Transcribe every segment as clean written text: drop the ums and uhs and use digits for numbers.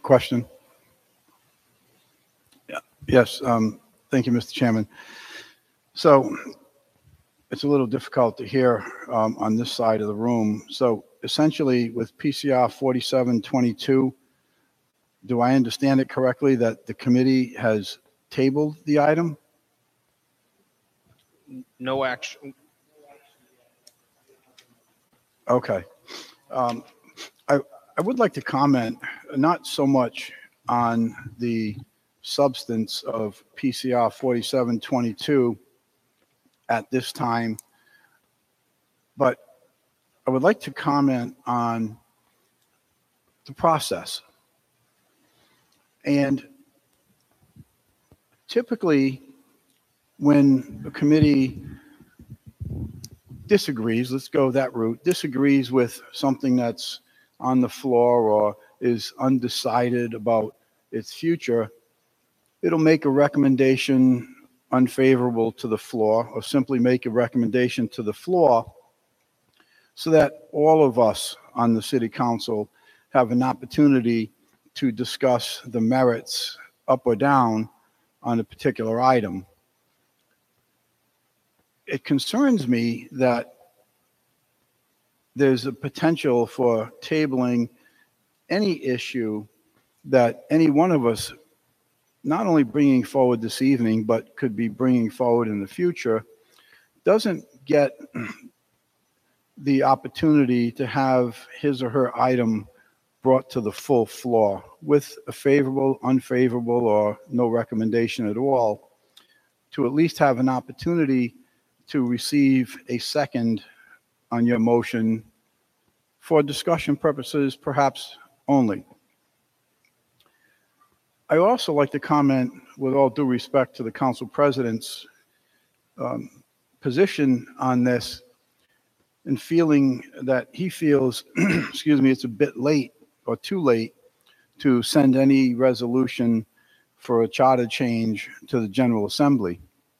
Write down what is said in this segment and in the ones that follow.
question? Yeah. Yes. Thank you, Mr. Chairman. So it's a little difficult to hear on this side of the room. So essentially, with PCR 4722, do I understand it correctly that the committee has tabled the item? No action. Okay. I would like to comment not so much on the substance of PCR 4722 at this time, but I would like to comment on the process. And typically, when a committee disagrees, let's go that route, disagrees with something that's on the floor or is undecided about its future, it'll make a recommendation unfavorable to the floor or simply make a recommendation to the floor so that all of us on the city council have an opportunity to discuss the merits up or down on a particular item. It concerns me that there's a potential for tabling any issue that any one of us not only bringing forward this evening, but could be bringing forward in the future, doesn't get the opportunity to have his or her item brought to the full floor with a favorable, unfavorable, or no recommendation at all, to at least have an opportunity to receive a second on your motion for discussion purposes, perhaps only. I also like to comment, with all due respect to the council president's position on this, and feeling that he feels, excuse me, it's a bit late or too late to send any resolution for a charter change to the General Assembly.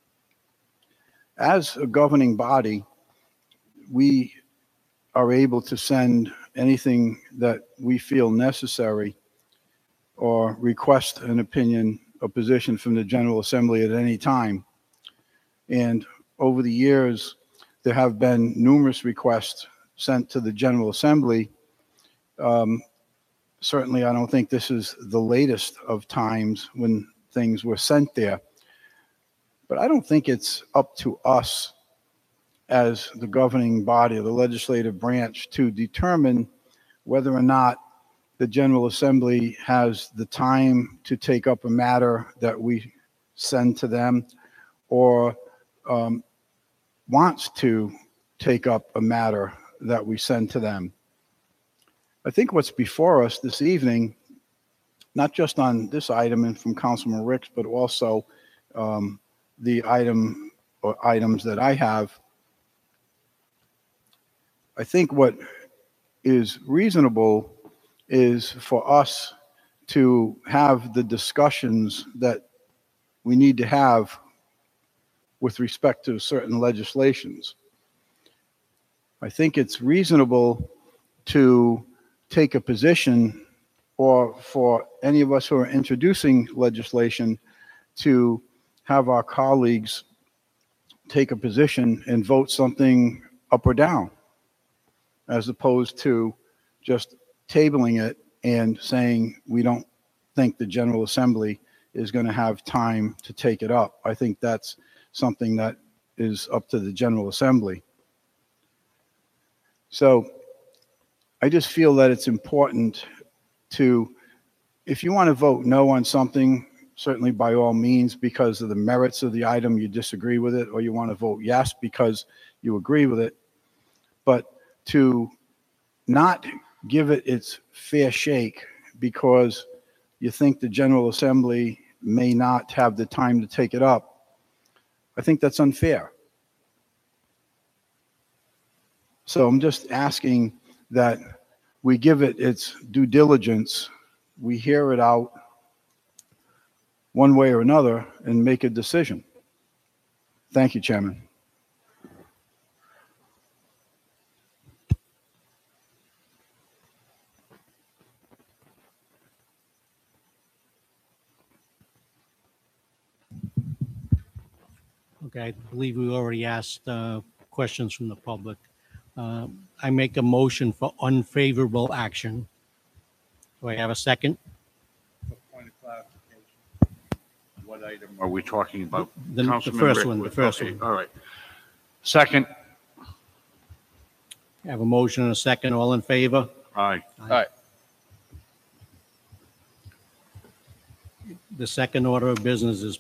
As a governing body, we are able to send anything that we feel necessary or request an opinion or position from the General Assembly at any time. And over the years, there have been numerous requests sent to the General Assembly. Certainly, I don't think this is the latest of times when things were sent there. But I don't think it's up to us as the governing body of the legislative branch to determine whether or not the General Assembly has the time to take up a matter that we send to them or wants to take up a matter that we send to them. I think what's before us this evening, not just on this item and from Councilman Ricks, but also the item or items that I have, I think what is reasonable is for us to have the discussions that we need to have with respect to certain legislations. I think it's reasonable to take a position, or for any of us who are introducing legislation to have our colleagues take a position and vote something up or down, as opposed to just tabling it and saying we don't think the General Assembly is going to have time to take it up. I think that's something that is up to the General Assembly. So I just feel that it's important to, if you want to vote no on something, certainly by all means, because of the merits of the item, you disagree with it, or you want to vote yes because you agree with it. But to not give it its fair shake because you think the General Assembly may not have the time to take it up, I think that's unfair. So I'm just asking that we give it its due diligence, we hear it out one way or another, and make a decision. Thank you, Chairman. Okay, I believe we already asked questions from the public. I make a motion for unfavorable action. Do I have a second? Point of clarification. What item are we talking about? The Councilman first Rick one, the was- first okay, one. all right. Second, I have a motion and a second. All in favor? aye. The second order of business is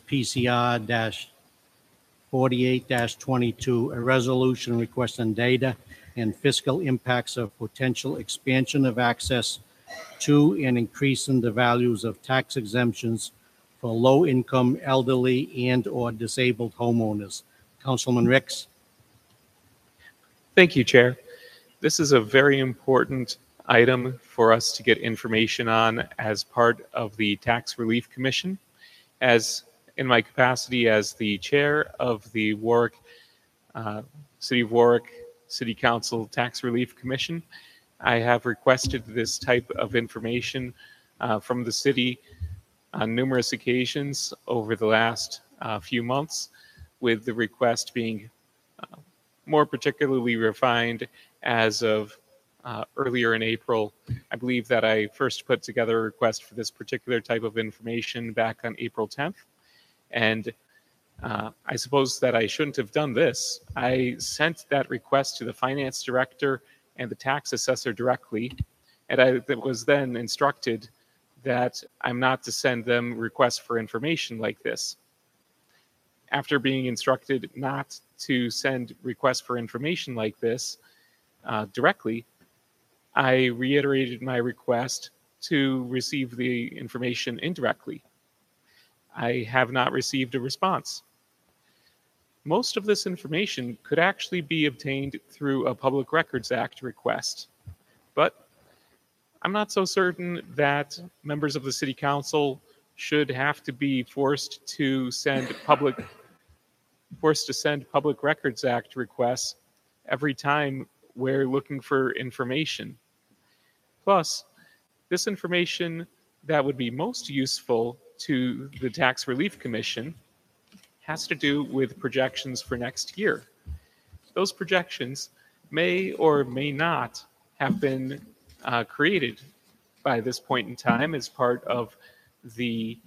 PCR-48-22, a resolution requesting data and fiscal impacts of potential expansion of access to and increasing the values of tax exemptions for low-income, elderly, and/or disabled homeowners. Councilman Ricks? Thank you, Chair. This is a very important item for us to get information on as part of the Tax Relief Commission. As in my capacity as the chair of the Warwick, City of Warwick City Council Tax Relief Commission, I have requested this type of information from the city on numerous occasions over the last few months, with the request being more particularly refined as of earlier in April. I believe that I first put together a request for this particular type of information back on April 10th. And I suppose that I shouldn't have done this. I sent that request to the finance director and the tax assessor directly. And I was then instructed that I'm not to send them requests for information like this. After being instructed not to send requests for information like this directly, I reiterated my request to receive the information indirectly. I have not received a response. Most of this information could actually be obtained through a Public Records Act request, but I'm not so certain that members of the City Council should have to be forced to send Public Records Act requests every time we're looking for information. Plus, this information that would be most useful to the Tax Relief Commission has to do with projections for next year. Those projections may or may not have been created by this point in time as part of the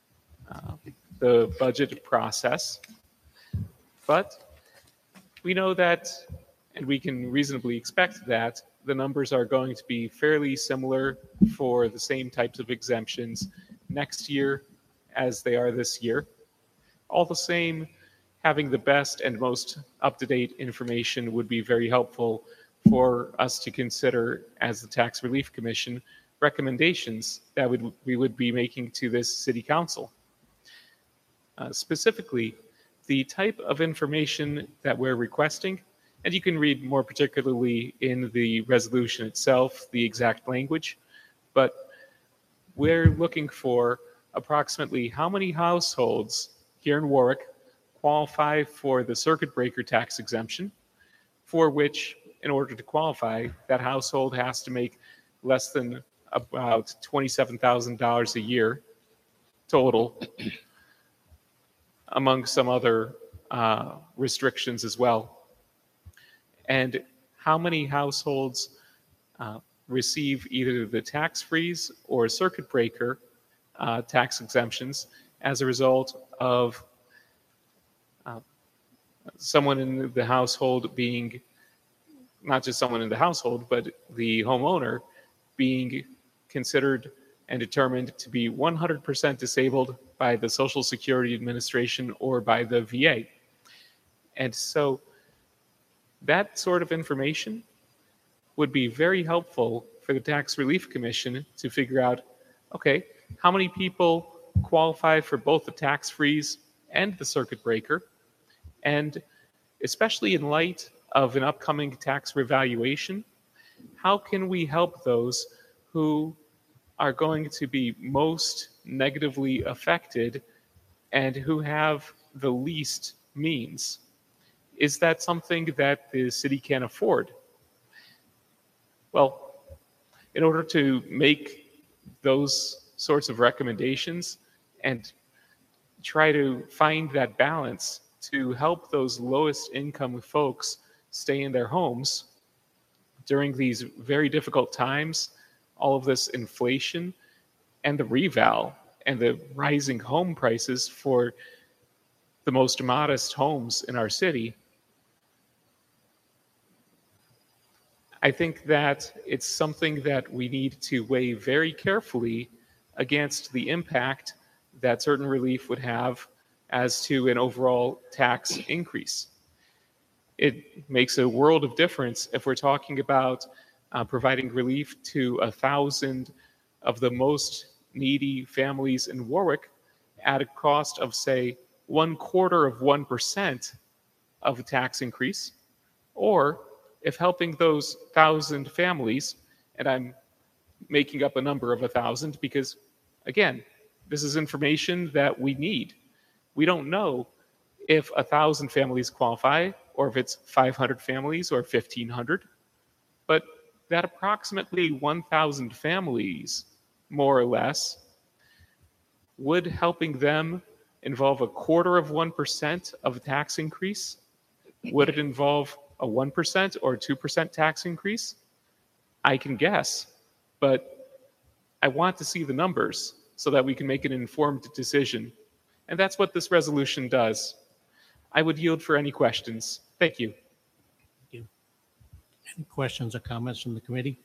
budget process. But we know that, and we can reasonably expect that, the numbers are going to be fairly similar for the same types of exemptions next year as they are this year. All the same, having the best and most up-to-date information would be very helpful for us to consider as the Tax Relief Commission recommendations that we would be making to this City Council. Specifically, the type of information that we're requesting, and you can read more particularly in the resolution itself, the exact language, but we're looking for approximately how many households here in Warwick qualify for the circuit breaker tax exemption, for which, in order to qualify, that household has to make less than about $27,000 a year total, among some other restrictions as well. And how many households receive either the tax freeze or circuit breaker tax exemptions as a result of someone in the household being, not just someone in the household, but the homeowner being considered and determined to be 100% disabled by the Social Security Administration or by the VA. And so that sort of information would be very helpful for the Tax Relief Commission to figure out, okay, how many people qualify for both the tax freeze and the circuit breaker? And especially in light of an upcoming tax revaluation, how can we help those who are going to be most negatively affected and who have the least means? Is that something that the city can afford? Well, in order to make those sorts of recommendations and try to find that balance to help those lowest income folks stay in their homes during these very difficult times, all of this inflation and the reval and the rising home prices for the most modest homes in our city. I think that it's something that we need to weigh very carefully against the impact that certain relief would have as to an overall tax increase. It makes a world of difference if we're talking about providing relief to 1,000 of the most needy families in Warwick at a cost of, say, 0.25% of a tax increase, or if helping those 1,000 families, and I'm making up a number of 1,000 because, again, this is information that we need. We don't know if 1,000 families qualify or if it's 500 families or 1,500, but that approximately 1,000 families, more or less, would helping them involve 0.25% of a tax increase? Would it involve a 1% or 2% tax increase? I can guess, but I want to see the numbers so that we can make an informed decision. And that's what this resolution does. I would yield for any questions. Thank you. Thank you. Any questions or comments from the committee?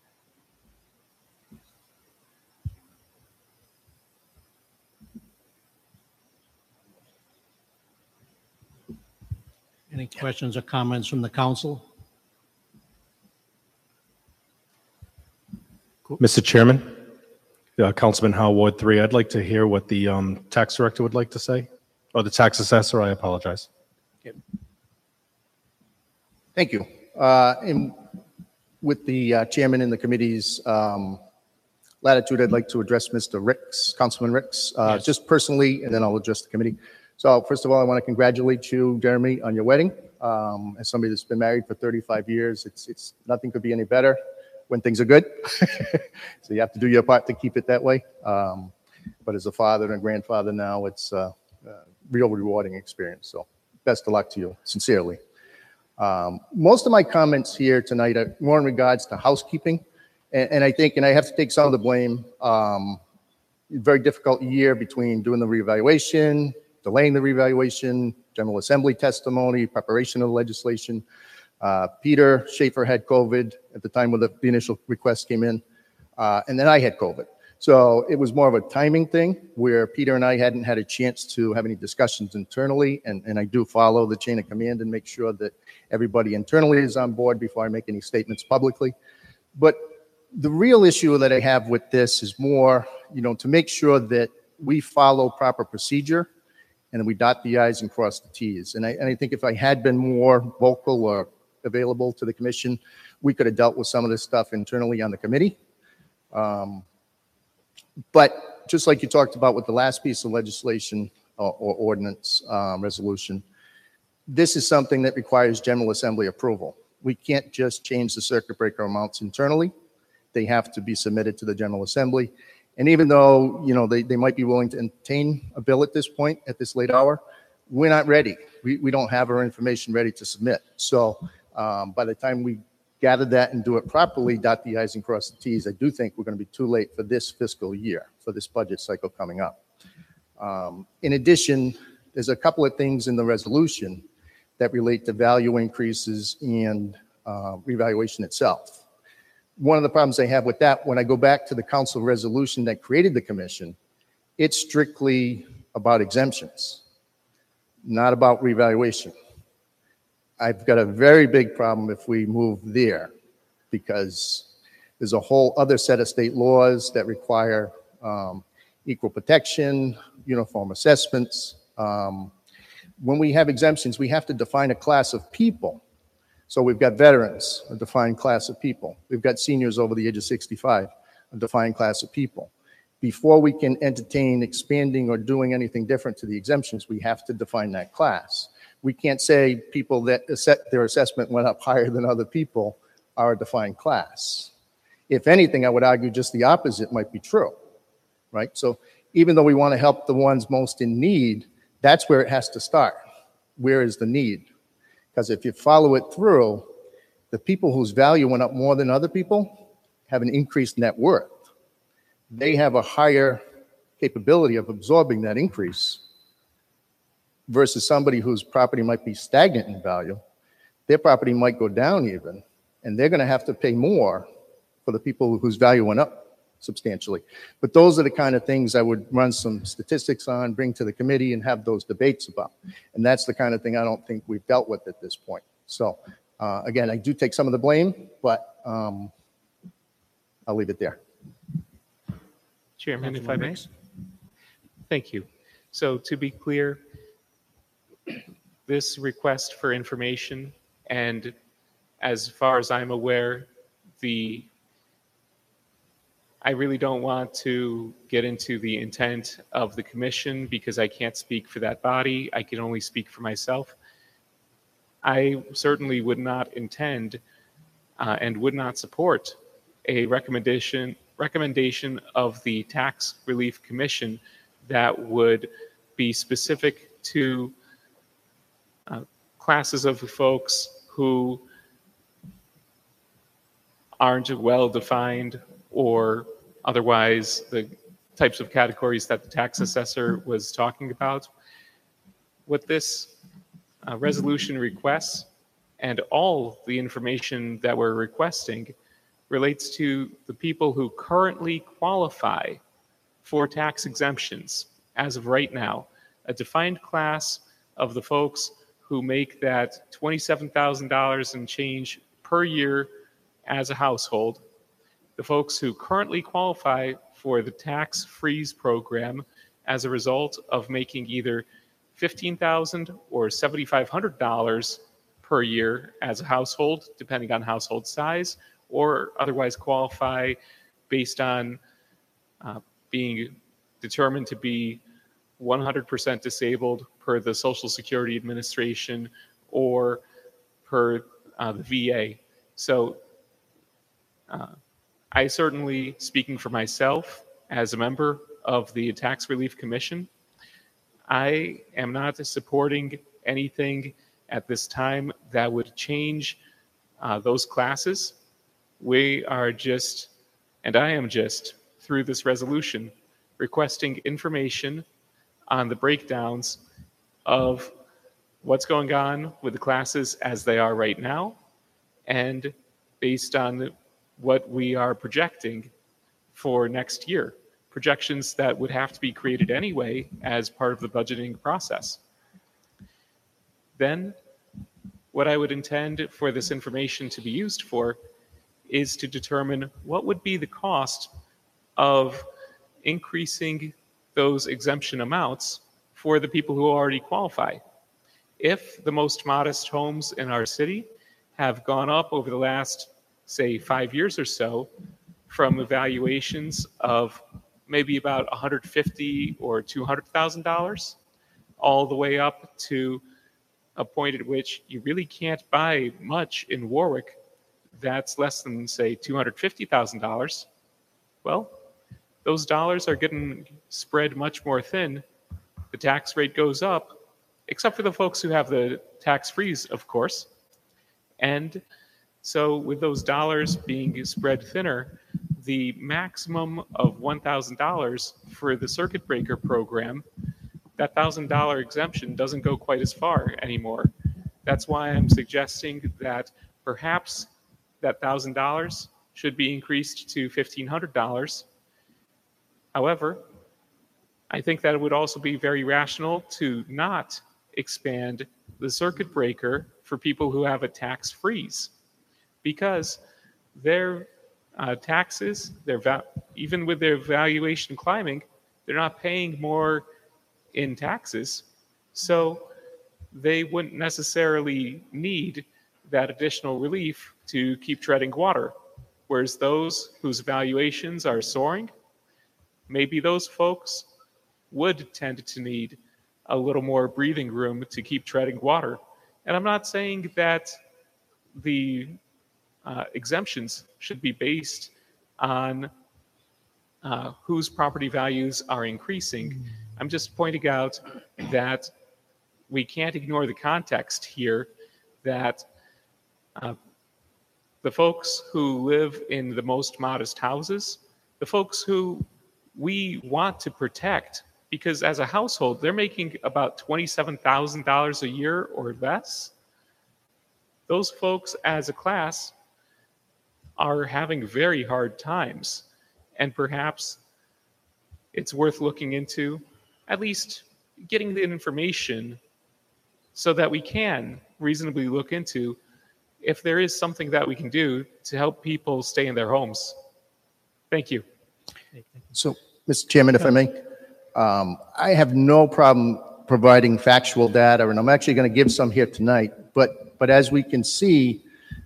Any questions or comments from the council? Mr. Chairman, Councilman Howe, Ward 3, I'd like to hear what the tax director would like to say, or the tax assessor, I apologize. Thank you. And with the chairman and the committee's latitude, I'd like to address Mr. Ricks, Councilman Ricks, Yes. just personally, and then I'll address the committee. So first of all, I want to congratulate you, Jeremy, on your wedding. As somebody that's been married for 35 years, it's nothing could be any better when things are good. So you have to do your part to keep it that way. But as a father and a grandfather now, it's a real rewarding experience. So best of luck to you, sincerely. Most of my comments here tonight are more in regards to housekeeping. And I think, and I have to take some of the blame, very difficult year between doing the reevaluation, delaying the reevaluation, General Assembly testimony, preparation of the legislation. Peter Schaefer had COVID at the time when the initial request came in, and then I had COVID. So it was more of a timing thing where Peter and I hadn't had a chance to have any discussions internally, and I do follow the chain of command and make sure that everybody internally is on board before I make any statements publicly. But the real issue that I have with this is more, to make sure that we follow proper procedure and we dot the I's and cross the T's. And I think if I had been more vocal or available to the commission, we could have dealt with some of this stuff internally on the committee. But just like you talked about with the last piece of legislation or ordinance resolution, this is something that requires General Assembly approval. We can't just change the circuit breaker amounts internally. They have to be submitted to the General Assembly. And even though, they might be willing to entertain a bill at this point, at this late hour, we're not ready. We don't have our information ready to submit. So by the time we gather that and do it properly, dot the I's and cross the T's, I do think we're going to be too late for this fiscal year, for this budget cycle coming up. In addition, there's a couple of things in the resolution that relate to value increases and revaluation itself. One of the problems I have with that, when I go back to the council resolution that created the commission, it's strictly about exemptions, not about revaluation. I've got a very big problem if we move there because there's a whole other set of state laws that require equal protection, uniform assessments. When we have exemptions, we have to define a class of people. So we've got veterans, a defined class of people. We've got seniors over the age of 65, a defined class of people. Before we can entertain expanding or doing anything different to the exemptions, we have to define that class. We can't say people that their assessment went up higher than other people are a defined class. If anything, I would argue just the opposite might be true, right? So even though we want to help the ones most in need, that's where it has to start. Where is the need? Because if you follow it through, the people whose value went up more than other people have an increased net worth. They have a higher capability of absorbing that increase versus somebody whose property might be stagnant in value. Their property might go down even, and they're going to have to pay more for the people whose value went up substantially. But those are the kind of things I would run some statistics on, bring to the committee, and have those debates about. And that's the kind of thing I don't think we've dealt with at this point. So again, I do take some of the blame, but I'll leave it there. Chairman, if I Councilman may. Mace? Thank you. So to be clear, this request for information, and as far as I'm aware, I really don't want to get into the intent of the commission because I can't speak for that body. I can only speak for myself. I certainly would not intend and would not support a recommendation of the Tax Relief Commission that would be specific to classes of folks who aren't well defined or otherwise the types of categories that the tax assessor was talking about. What this resolution requests and all the information that we're requesting relates to the people who currently qualify for tax exemptions as of right now, a defined class of the folks who make that $27,000 and change per year as a household, the folks who currently qualify for the tax freeze program as a result of making either $15,000 or $7,500 per year as a household, depending on household size, or otherwise qualify based on being determined to be 100% disabled per the Social Security Administration or per the VA. So I certainly, speaking for myself as a member of the Tax Relief Commission, I am not supporting anything at this time that would change those classes. We are just, and I am just, through this resolution, requesting information on the breakdowns of what's going on with the classes as they are right now, and based on what we are projecting for next year, projections that would have to be created anyway as part of the budgeting process. Then, what I would intend for this information to be used for is to determine what would be the cost of increasing those exemption amounts for the people who already qualify. If the most modest homes in our city have gone up over the last, say, 5 years or so from evaluations of maybe about $150,000 or $200,000, all the way up to a point at which you really can't buy much in Warwick that's less than, say, $250,000, well, those dollars are getting spread much more thin. The tax rate goes up, except for the folks who have the tax freeze, of course. And so with those dollars being spread thinner, the maximum of $1,000 for the circuit breaker program, that $1,000 exemption doesn't go quite as far anymore. That's why I'm suggesting that perhaps that $1,000 should be increased to $1,500. However, I think that it would also be very rational to not expand the circuit breaker for people who have a tax freeze, because their taxes, even with their valuation climbing, they're not paying more in taxes, so they wouldn't necessarily need that additional relief to keep treading water. Whereas those whose valuations are soaring, maybe those folks would tend to need a little more breathing room to keep treading water. And I'm not saying that the exemptions should be based on whose property values are increasing. I'm just pointing out that we can't ignore the context here that the folks who live in the most modest houses, the folks who we want to protect, because as a household, they're making about $27,000 a year or less. Those folks as a class are having very hard times. And perhaps it's worth looking into at least getting the information so that we can reasonably look into if there is something that we can do to help people stay in their homes. Thank you. So, Mr. Chairman, if I may, I have no problem providing factual data, and I'm actually going to give some here tonight. But as we can see,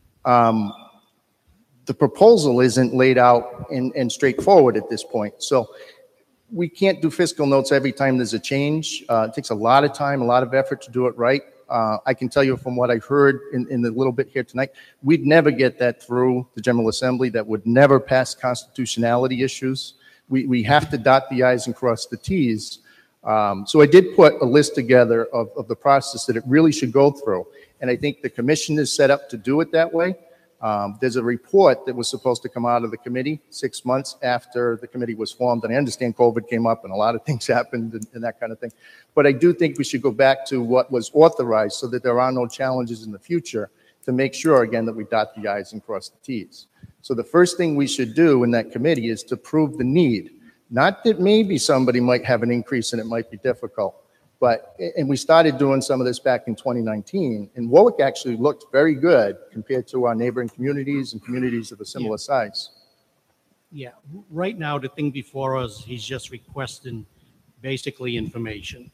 the proposal isn't laid out and straightforward at this point. So we can't do fiscal notes every time there's a change. It takes a lot of time, a lot of effort to do it right. I can tell you from what I heard in the little bit here tonight, we'd never get that through the General Assembly. That would never pass constitutionality issues. We have to dot the I's and cross the T's. So I did put a list together of the process that it really should go through. And I think the commission is set up to do it that way. There's a report that was supposed to come out of the committee 6 months after the committee was formed. And I understand COVID came up and a lot of things happened and that kind of thing. But I do think we should go back to what was authorized so that there are no challenges in the future to make sure, again, that we dot the I's and cross the T's. So the first thing we should do in that committee is to prove the need. Not that maybe somebody might have an increase and it might be difficult. And we started doing some of this back in 2019, and Warwick actually looked very good compared to our neighboring communities and communities of a similar size. Yeah, right now, the thing before us, he's just requesting basically information.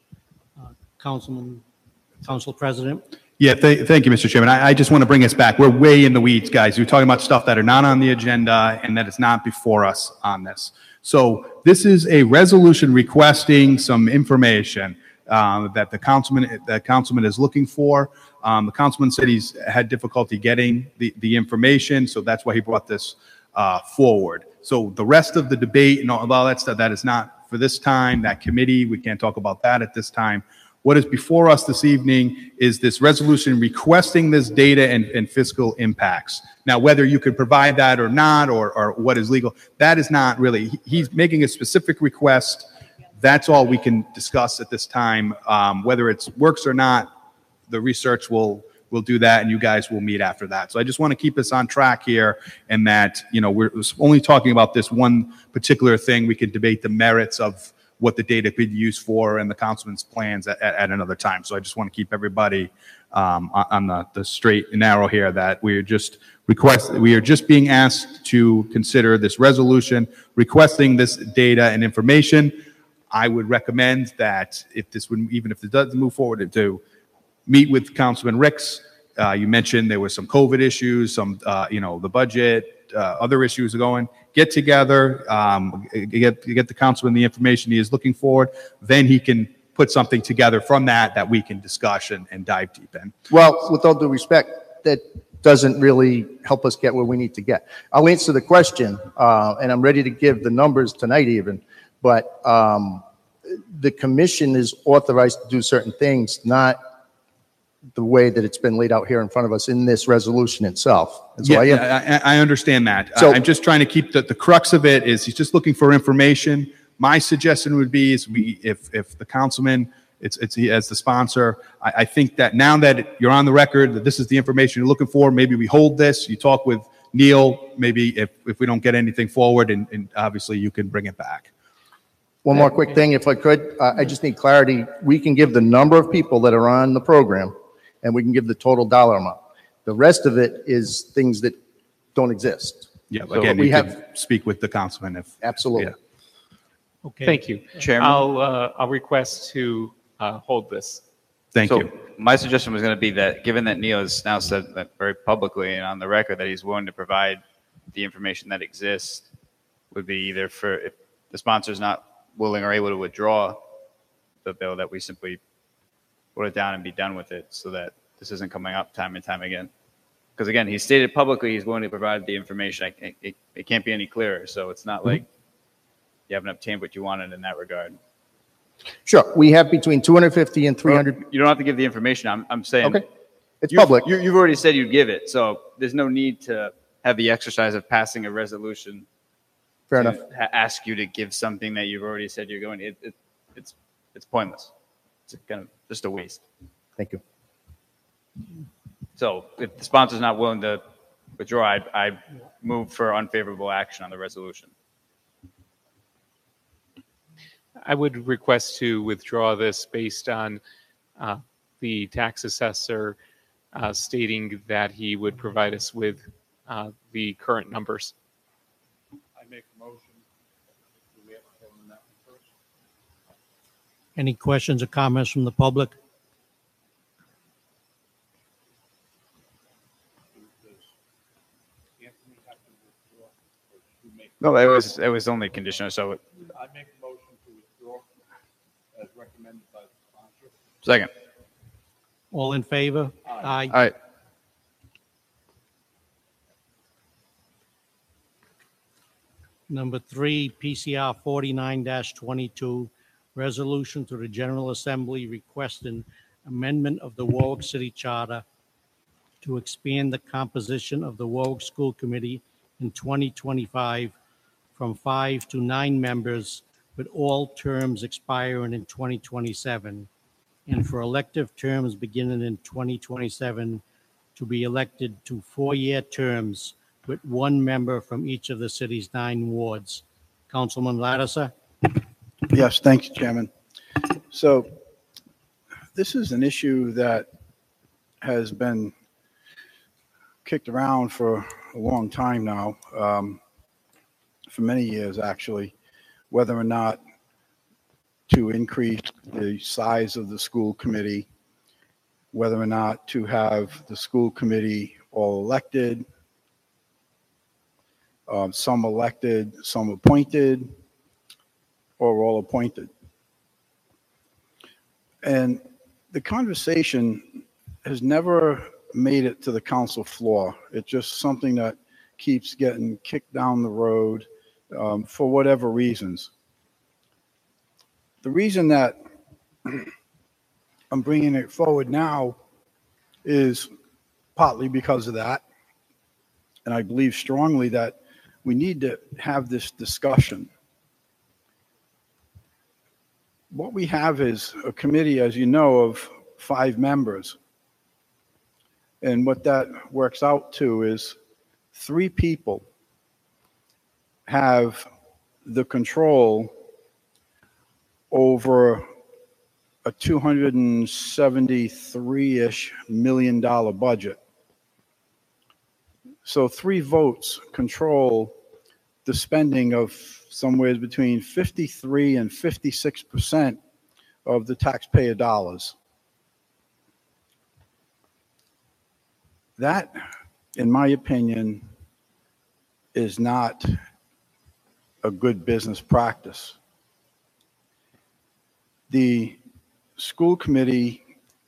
Council President? Yeah, thank you, Mr. Chairman. I just want to bring us back. We're way in the weeds, guys. We're talking about stuff that are not on the agenda and that is not before us on this. So this is a resolution requesting some information that the councilman is looking for. The councilman said he's had difficulty getting the information, so that's why he brought this forward. So the rest of the debate and all that stuff, that is not for this time. That committee, we can't talk about that at this time. What is before us this evening is this resolution requesting this data and fiscal impacts. Now, whether you could provide that or not, or what is legal, that is not really, he's making a specific request. That's all we can discuss at this time. Whether it works or not, the research will do that, and you guys will meet after that. So I just want to keep us on track here, and that, you know, we're only talking about this one particular thing. We could debate the merits of what the data could be used for and the councilman's plans at another time. So I just want to keep everybody on the straight and narrow here, that we are just being asked to consider this resolution requesting this data and information. I would recommend that even if it doesn't move forward, to meet with Councilman Ricks. You mentioned there were some COVID issues, the budget, other issues going. Get together, get the councilman the information he is looking for. Then he can put something together from that we can discuss and dive deep in. Well, with all due respect, that doesn't really help us get where we need to get. I'll answer the question, and I'm ready to give the numbers tonight even. But the commission is authorized to do certain things, not the way that it's been laid out here in front of us in this resolution itself. And so I understand that. So, I'm just trying to keep the crux of it is he's just looking for information. My suggestion would be is if the councilman, it's he as the sponsor, I think that now that you're on the record that this is the information you're looking for, maybe we hold this. You talk with Neil. Maybe if we don't get anything forward, and obviously you can bring it back. One more quick thing, if I could. I just need clarity. We can give the number of people that are on the program, and we can give the total dollar amount. The rest of it is things that don't exist. Yeah, So again, we you have can speak with the councilman if. absolutely. Yeah. Okay. Thank you. Chairman? I'll request to hold this. Thank you. My suggestion was going to be that, given that Neil has now said that very publicly and on the record that he's willing to provide the information that exists, would be either for, if the sponsor's not willing or able to withdraw the bill, that we simply put it down and be done with it, so that this isn't coming up time and time again. Because again, he stated publicly he's willing to provide the information. It can't be any clearer. So it's not like you haven't obtained what you wanted in that regard. Sure, we have between 250 and 300. You don't have to give the information. I'm saying. Okay, it's public. You've already said you'd give it, so there's no need to have the exercise of passing a resolution. Fair to enough. Ask you to give something that you've already said you're going. It's pointless. It's kind of just a waste. Thank you. So if the sponsor's not willing to withdraw, I move for unfavorable action on the resolution. I would request to withdraw this based on the tax assessor stating that he would provide us with the current numbers. I make a motion. Do we have to vote on that one first? Any questions or comments from the public? Does Anthony have to withdraw, or should we make? No, it was only conditional. So I make a motion to withdraw as recommended by the sponsor. second. All in favor? Aye. All right. Number 3, PCR 49-22, resolution to the General Assembly requesting amendment of the Warwick City Charter to expand the composition of the Warwick School Committee in 2025 from 5 to 9 members, with all terms expiring in 2027, and for elective terms beginning in 2027 to be elected to 4-year terms with 1 member from each of the city's 9 wards. Councilman Lattiser? Yes, thanks, Chairman. So this is an issue that has been kicked around for a long time now, for many years actually, whether or not to increase the size of the school committee, whether or not to have the school committee all elected, some elected, some appointed, or all appointed. And the conversation has never made it to the council floor. It's just something that keeps getting kicked down the road for whatever reasons. The reason that I'm bringing it forward now is partly because of that. And I believe strongly that we need to have this discussion. What we have is a committee, as you know, of 5 members. And what that works out to is 3 people have the control over a $273-ish million budget. So 3 votes control the spending of somewhere between 53 and 56% of the taxpayer dollars. That, in my opinion, is not a good business practice. The school committee,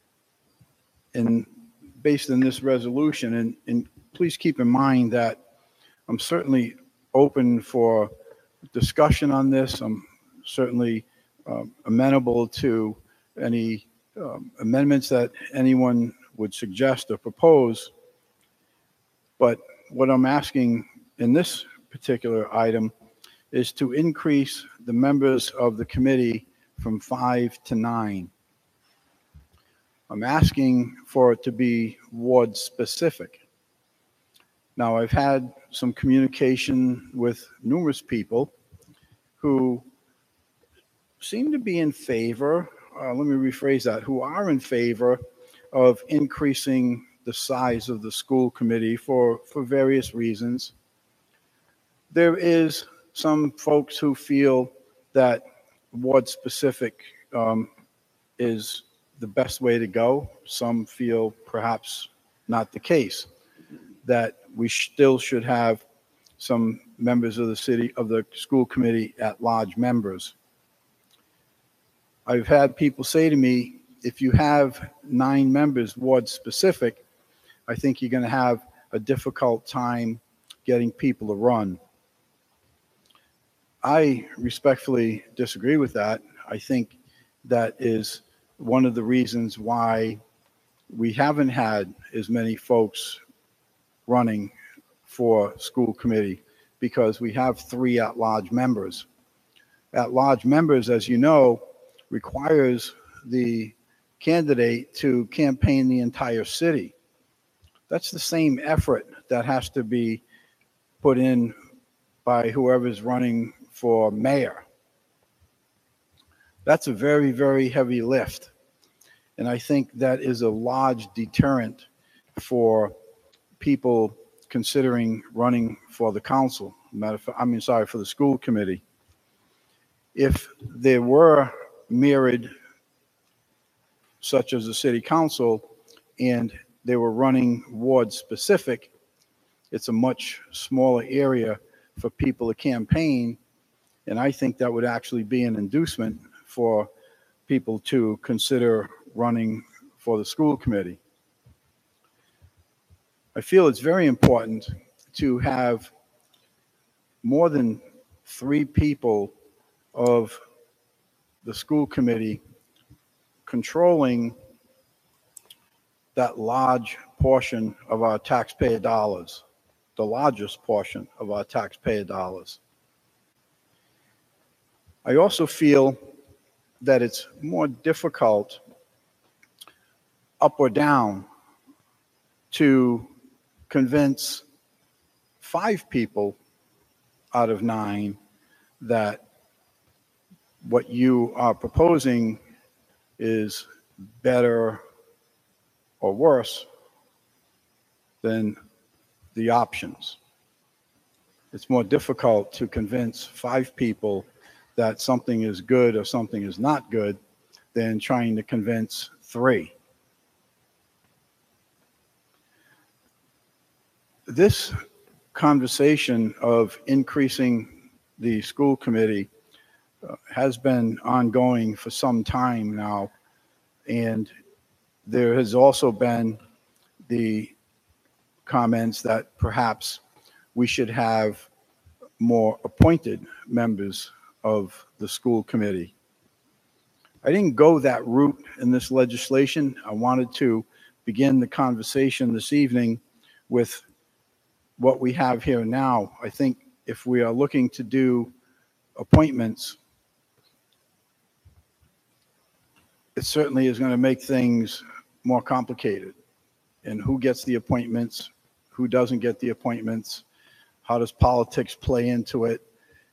based on this resolution, and please keep in mind that I'm certainly open for discussion on this. I'm certainly amenable to any amendments that anyone would suggest or propose. But what I'm asking in this particular item is to increase the members of the committee from 5 to 9. I'm asking for it to be ward specific. Now, I've had some communication with numerous people who seem to be in favor, let me rephrase that, who are in favor of increasing the size of the school committee for various reasons. There is some folks who feel that ward specific is the best way to go. Some feel perhaps not the case, that we still should have some members of the school committee at large members. I've had people say to me, if you have 9 members ward specific, I think you're going to have a difficult time getting people to run. I respectfully disagree with that. I think that is one of the reasons why we haven't had as many folks running for school committee, because we have 3 at-large members. At-large members, as you know, requires the candidate to campaign the entire city. That's the same effort that has to be put in by whoever's running for mayor. That's a very, very heavy lift. And I think that is a large deterrent for people considering running for the council. For the school committee. If there were mirrored, such as the city council, and they were running ward specific, it's a much smaller area for people to campaign. And I think that would actually be an inducement for people to consider running for the school committee. I feel it's very important to have more than 3 people of the school committee controlling that large portion of our taxpayer dollars, the largest portion of our taxpayer dollars. I also feel that it's more difficult, up or down, to convince 5 people out of 9 that what you are proposing is better or worse than the options. It's more difficult to convince 5 people that something is good or something is not good than trying to convince 3. This conversation of increasing the school committee has been ongoing for some time now, and there has also been the comments that perhaps we should have more appointed members of the school committee. I didn't go that route in this legislation. I wanted to begin the conversation this evening with what we have here now. I think if we are looking to do appointments, it certainly is going to make things more complicated. And who gets the appointments, who doesn't get the appointments, how does politics play into it?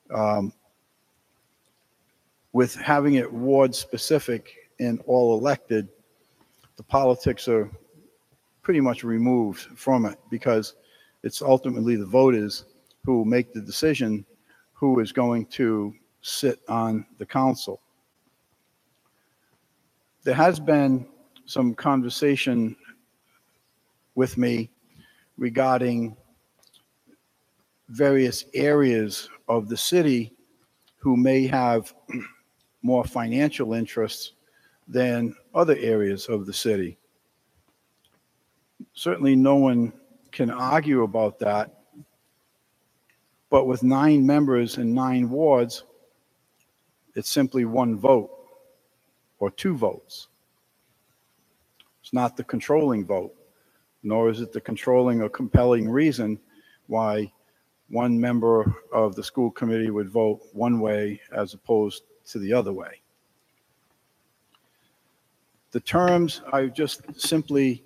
With having it ward specific and all elected, the politics are pretty much removed from it, because it's ultimately the voters who make the decision who is going to sit on the council. There has been some conversation with me regarding various areas of the city who may have more financial interests than other areas of the city. Certainly no one can argue about that, but with 9 members and 9 wards, it's simply 1 vote or 2 votes. It's not the controlling vote, nor is it the controlling or compelling reason why 1 member of the school committee would vote one way as opposed to the other way. The terms, I just simply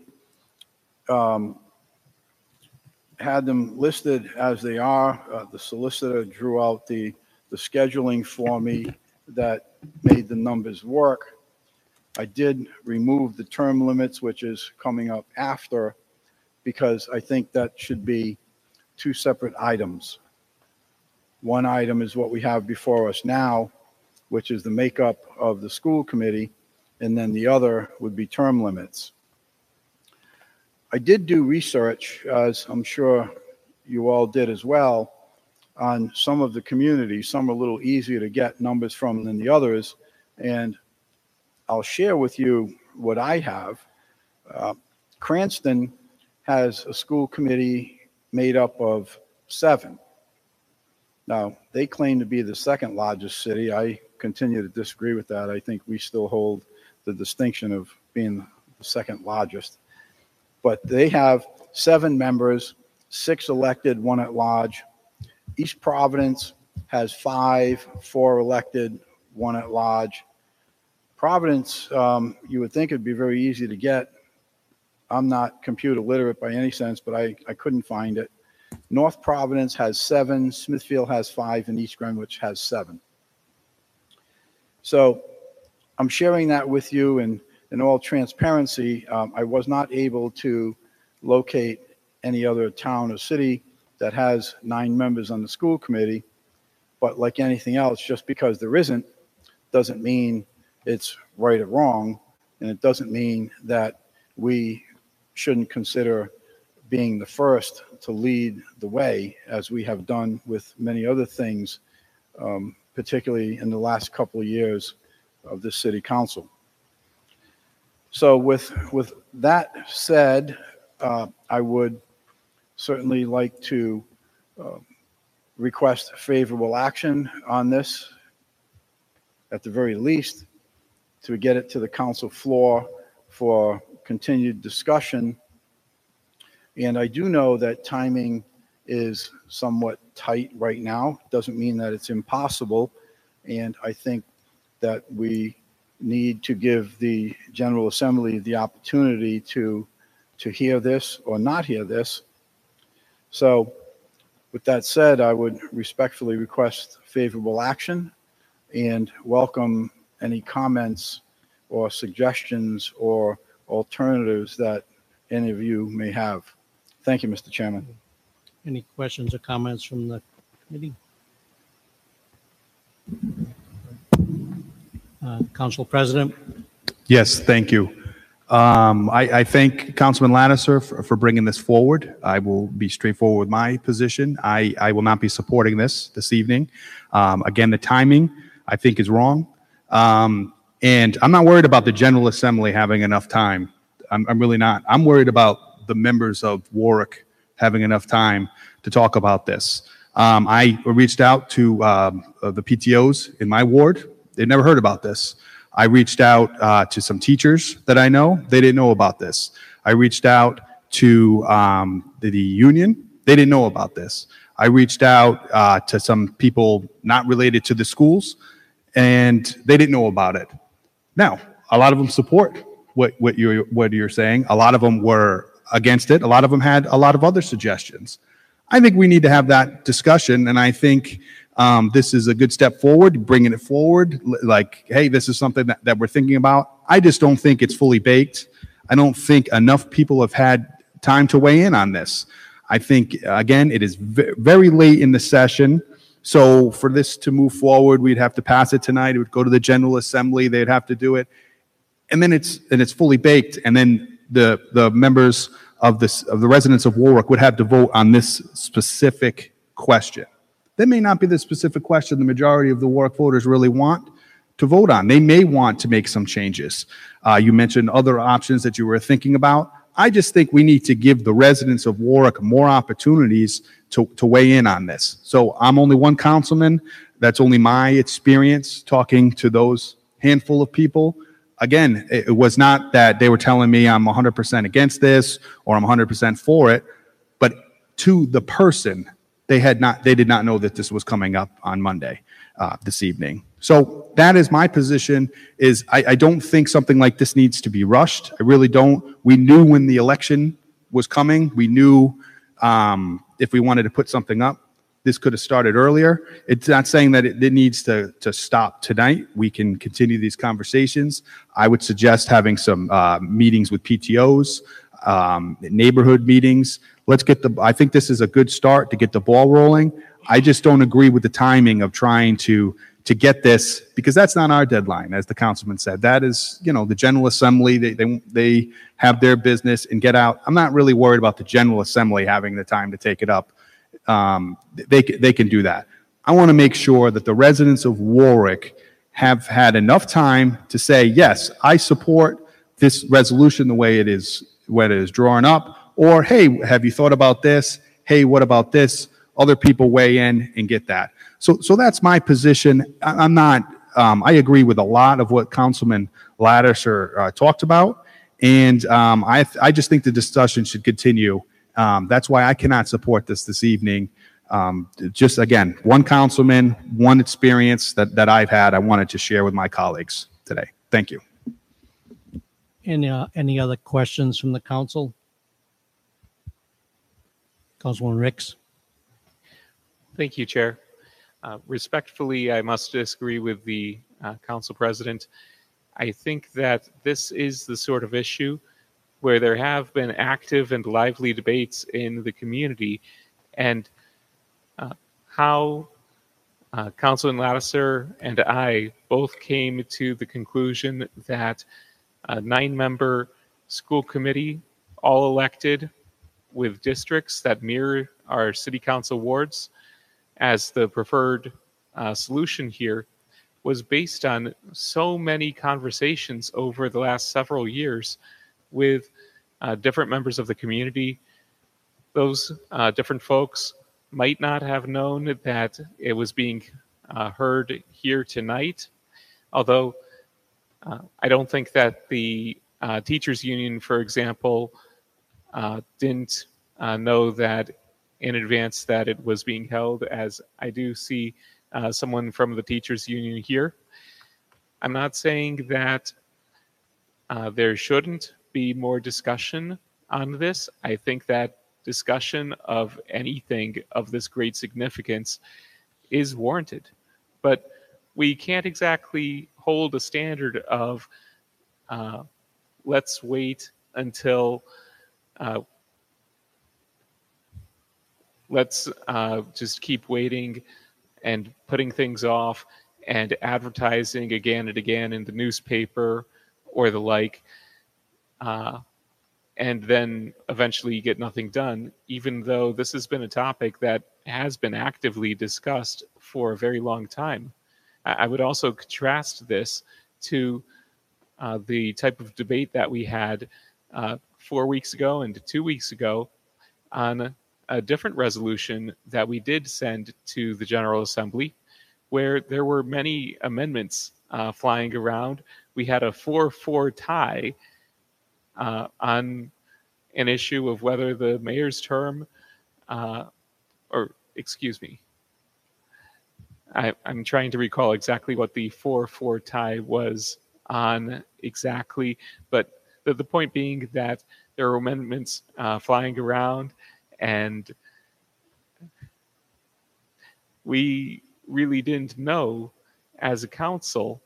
had them listed as they are. The solicitor drew out the scheduling for me that made the numbers work. I did remove the term limits, which is coming up after, because I think that should be 2 separate items. One item is what we have before us now, which is the makeup of the school committee, and then the other would be term limits. I did do research, as I'm sure you all did as well, on some of the communities. Some are a little easier to get numbers from than the others, and I'll share with you what I have. Cranston has a school committee made up of 7. Now, they claim to be the 2nd largest city. I continue to disagree with that. I think we still hold the distinction of being the second largest. But they have 7 members, 6 elected, 1 at large. East Providence has 5, 4 elected, 1 at large. Providence, you would think it'd be very easy to get. I'm not computer literate by any sense, but I couldn't find it. North Providence has 7, Smithfield has 5, and East Greenwich has 7. So I'm sharing that with you in all transparency. I was not able to locate any other town or city that has 9 members on the school committee, but like anything else, just because there isn't, doesn't mean it's right or wrong, and it doesn't mean that we shouldn't consider being the first to lead the way, as we have done with many other things, particularly in the last couple of years of this city council. So with that said, I would certainly like to request favorable action on this, at the very least, to get it to the council floor for continued discussion. And I do know that timing is somewhat tight right now. Doesn't mean that it's impossible. And I think that we need to give the General Assembly the opportunity to hear this or not hear this. So with that said, I would respectfully request favorable action and welcome any comments or suggestions or alternatives that any of you may have. Thank you, Mr. Chairman. Any questions or comments from the committee? Council President? Yes, thank you. I thank Councilman Lattiser for bringing this forward. I will be straightforward with my position. I will not be supporting this evening. Again, the timing, I think, is wrong. And I'm not worried about the General Assembly having enough time. I'm really not. I'm worried about the members of Warwick having enough time to talk about this. I reached out to the PTOs in my ward. They'd never heard about this. I reached out to some teachers that I know. They didn't know about this. I reached out to the union. They didn't know about this. I reached out to some people not related to the schools, and they didn't know about it. Now, a lot of them support what you're saying. A lot of them were against it. A lot of them had a lot of other suggestions. I think we need to have that discussion, and I think this is a good step forward, bringing it forward, like, hey, this is something that we're thinking about. I just don't think it's fully baked. I don't think enough people have had time to weigh in on this. I think, again, it is very late in the session, so for this to move forward, we'd have to pass it tonight. It would go to the General Assembly. They'd have to do it, and then it's fully baked, and then the members of the residents of Warwick would have to vote on this specific question. That may not be the specific question the majority of the Warwick voters really want to vote on. They may want to make some changes. You mentioned other options that you were thinking about. I just think we need to give the residents of Warwick more opportunities to weigh in on this. So I'm only one councilman. That's only my experience talking to those handful of people. Again, it was not that they were telling me I'm 100% against this or I'm 100% for it, but to the person, they did not know that this was coming up on Monday, this evening. So that is my position. I don't think something like this needs to be rushed. I really don't. We knew when the election was coming. We knew if we wanted to put something up, this could have started earlier. It's not saying that it needs to stop tonight. We can continue these conversations. I would suggest having some meetings with PTOs, neighborhood meetings. I think this is a good start to get the ball rolling. I just don't agree with the timing of trying to get this, because that's not our deadline, as the councilman said. That is, the General Assembly, they have their business and get out. I'm not really worried about the General Assembly having the time to take it up. They can do that. I want to make sure that the residents of Warwick have had enough time to say, yes, I support this resolution the way it is, when it is drawn up, or, hey, have you thought about this? Hey, what about this? Other people weigh in and get that. So that's my position. I'm not I agree with a lot of what Councilman Ladisher talked about, and I just think the discussion should continue. That's why I cannot support this evening. Just again, one councilman, one experience that I've had, I wanted to share with my colleagues today. Thank you. Any other questions from the council? Councilman Ricks? Thank you, Chair. Respectfully, I must disagree with the council president. I think that this is the sort of issue where there have been active and lively debates in the community, and how Councilman Ladisher and I both came to the conclusion that a 9-member school committee, all elected with districts that mirror our city council wards, as the preferred solution here, was based on so many conversations over the last several years with different members of the community. Those different folks might not have known that it was being heard here tonight, although I don't think that the teachers union, for example, didn't know that in advance that it was being held, as I do see someone from the teachers union here. I'm not saying that there shouldn't be more discussion on this. I think that discussion of anything of this great significance is warranted, but we can't exactly hold a standard of let's wait until let's just keep waiting and putting things off and advertising again and again in the newspaper or the like, and then eventually get nothing done, even though this has been a topic that has been actively discussed for a very long time. I would also contrast this to the type of debate that we had 4 weeks ago and 2 weeks ago on a different resolution that we did send to the General Assembly, where there were many amendments flying around. We had a 4-4 tie on an issue of whether the mayor's term, or excuse me, I'm trying to recall exactly what the 4-4 tie was on exactly, but the point being that there were amendments flying around, and we really didn't know as a council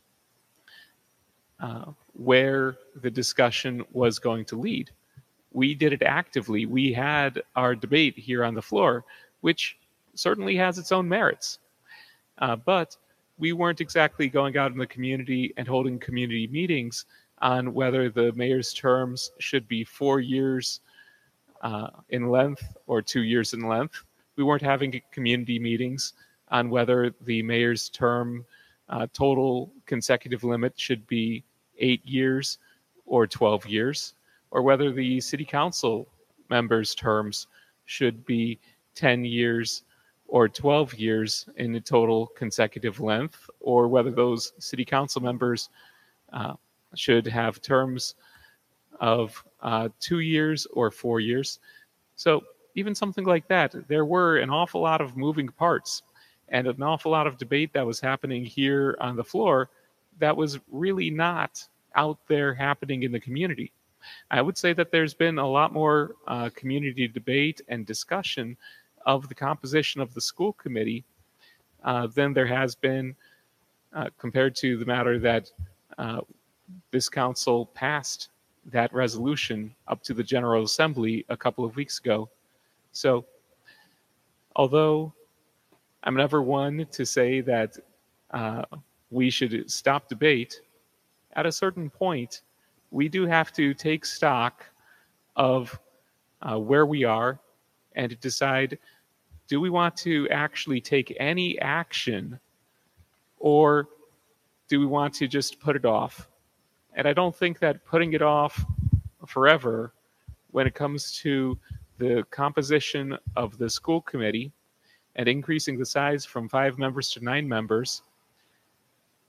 where the discussion was going to lead. We did it actively. We had our debate here on the floor, which certainly has its own merits. But we weren't exactly going out in the community and holding community meetings on whether the mayor's terms should be 4 years in length or 2 years in length. We weren't having community meetings on whether the mayor's term total consecutive limit should be 8 years or 12 years, or whether the city council members' terms should be 10 years or 12 years in the total consecutive length, or whether those city council members should have terms of 2 years or 4 years. So even something like that, there were an awful lot of moving parts and an awful lot of debate that was happening here on the floor that was really not out there happening in the community. I would say that there's been a lot more community debate and discussion of the composition of the school committee than there has been compared to the matter that this council passed that resolution up to the General Assembly a couple of weeks ago. So, although I'm never one to say that we should stop debate, at a certain point, we do have to take stock of where we are and to decide, do we want to actually take any action, or do we want to just put it off? And I don't think that putting it off forever when it comes to the composition of the school committee and increasing the size from 5 members to 9 members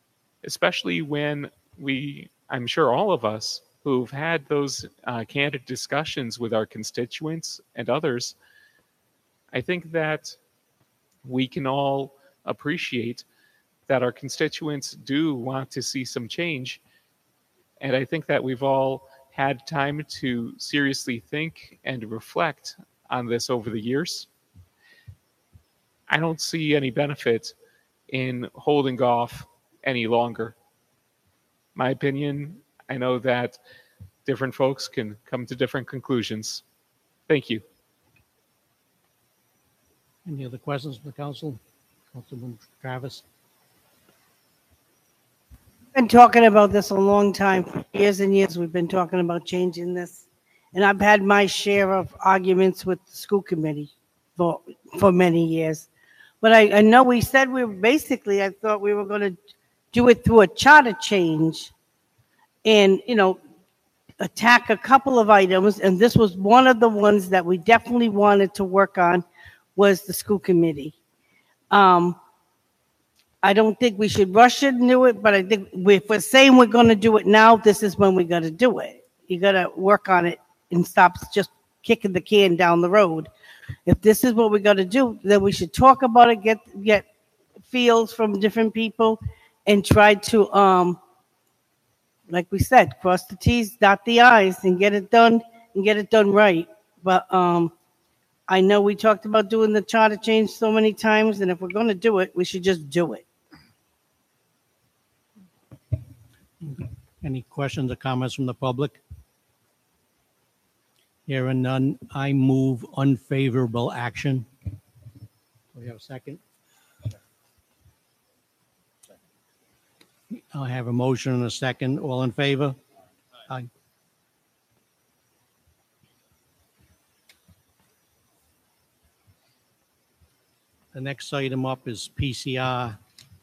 especially when I'm sure all of us who've had those candid discussions with our constituents and others, I think that we can all appreciate that our constituents do want to see some change. And I think that we've all had time to seriously think and reflect on this over the years. I don't see any benefit in holding off any longer. My opinion, I know that different folks can come to different conclusions. Thank you. Any other questions from the council? Councilman Travis? Been talking about this a long time. For years and years, we've been talking about changing this. And I've had my share of arguments with the school committee for many years. But I know we said I thought we were going to do it through a charter change and, attack a couple of items. And this was one of the ones that we definitely wanted to work on, was the school committee. I don't think we should rush it and do it, but I think if we're saying we're going to do it now, this is when we got to do it. You got to work on it and stop just kicking the can down the road. If this is what we got to do, then we should talk about it, get feels from different people, and try to, like we said, cross the T's, dot the I's, and get it done right. But I know we talked about doing the charter change so many times, and if we're going to do it, we should just do it. Any questions or comments from the public? Hearing none, I move unfavorable action. Do we have a second? I have a motion and a second. All in favor? Aye. The next item up is PCR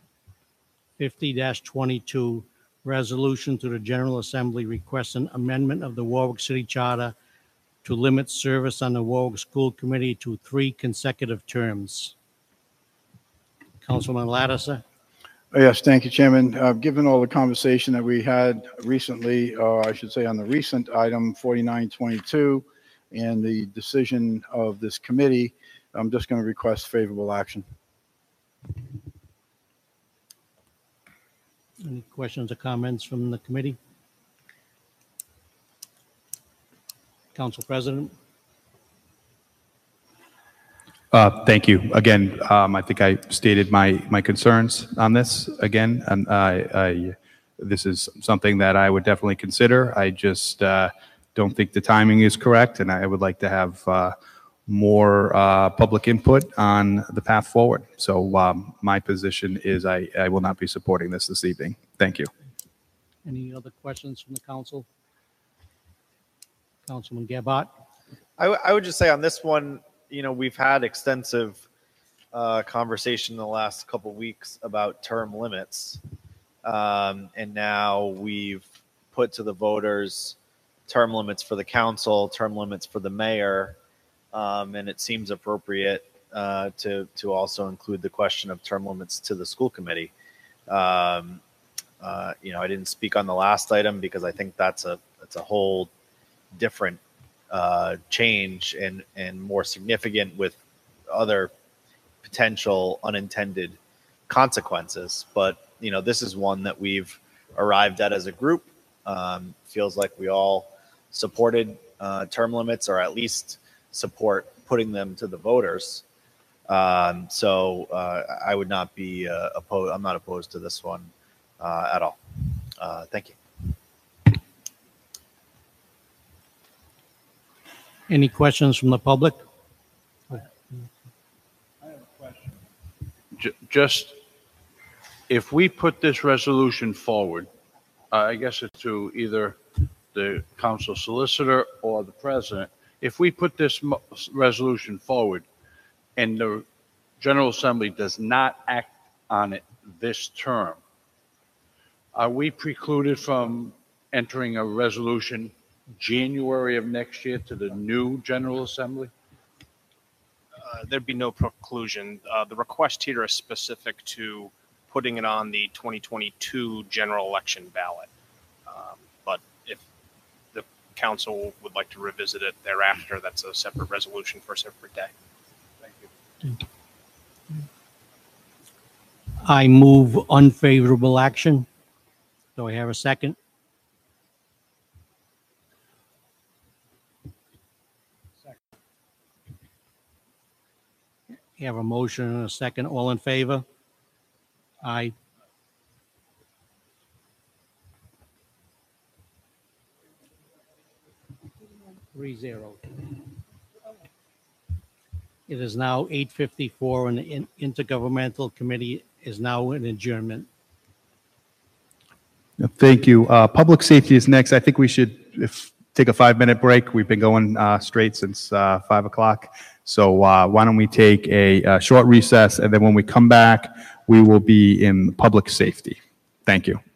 50-22, resolution to the General Assembly requesting amendment of the Warwick City Charter to limit service on the Warwick School Committee to 3 consecutive terms. Councilman Lattiser. Yes, thank you, Chairman. Given all the conversation that we had recently, I should say on the recent item 4922 and the decision of this committee, I'm just going to request favorable action. Any questions or comments from the committee? Council President. Thank you. Again, I think I stated my concerns on this again, and this is something that I would definitely consider. I just don't think the timing is correct, and I would like to have more public input on the path forward. So my position is I will not be supporting this evening. Thank you. Any other questions from the council? Councilman Gebhardt. I would just say on this one, we've had extensive conversation in the last couple of weeks about term limits. And now we've put to the voters term limits for the council, term limits for the mayor. And it seems appropriate to also include the question of term limits to the school committee. I didn't speak on the last item because I think that's a whole different change and more significant with other potential unintended consequences. But, this is one that we've arrived at as a group. Feels like we all supported term limits, or at least support putting them to the voters. So I would not be opposed. I'm not opposed to this one at all. Thank you. Any questions from the public? I have a question. Just if we put this resolution forward, I guess it's to either the council solicitor or the president. If we put this resolution forward and the General Assembly does not act on it this term, are we precluded from entering a resolution January of next year to the new General Assembly? There'd be no preclusion. The request here is specific to putting it on the 2022 general election ballot. But if the council would like to revisit it thereafter, that's a separate resolution for a separate day. Thank you. I move unfavorable action. Do I have a second? You have a motion and a second. All in favor? Aye. Three zero. It is now 8:54 and the Intergovernmental Committee is now in adjournment. Thank you. Public safety is next. I think we should take a 5-minute break. We've been going straight since 5 o'clock. So why don't we take a short recess, and then when we come back, we will be in public safety. Thank you.